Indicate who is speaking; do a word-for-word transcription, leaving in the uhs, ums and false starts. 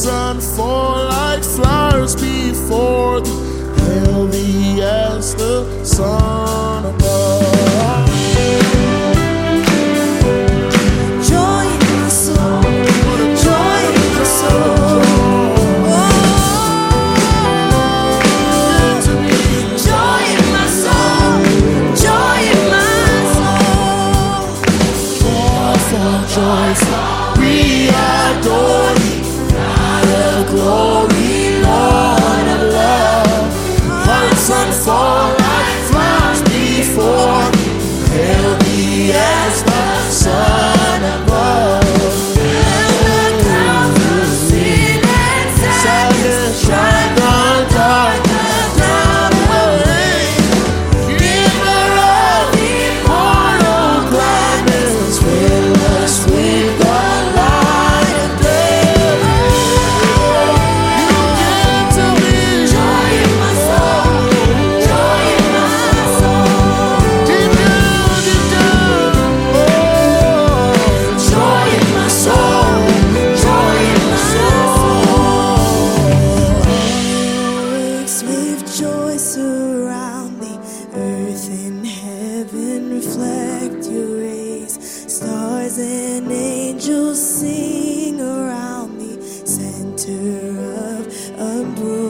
Speaker 1: unfold like flowers before thee, hail thee as the sun above.
Speaker 2: Joy in my soul, joy in my soul. Oh, joy in my soul, joy in my soul.
Speaker 1: Joyful, joyful, we adore thee, the glory, Lord of love. Hearts unfold like flowers before thee, hail thee as the sun above.
Speaker 2: And the clouds of sin and sadness drive the darkness down away.
Speaker 1: Giver of immortal gladness, fill us with the light of day. You give to me
Speaker 2: Joy in my soul, joy in my soul.
Speaker 1: deep down, deep down. Oh,
Speaker 2: Joy in my soul, joy in my soul. Works with joy surround me. Earth and heaven reflect your rays. Stars and angels sing around me. Center of unbroken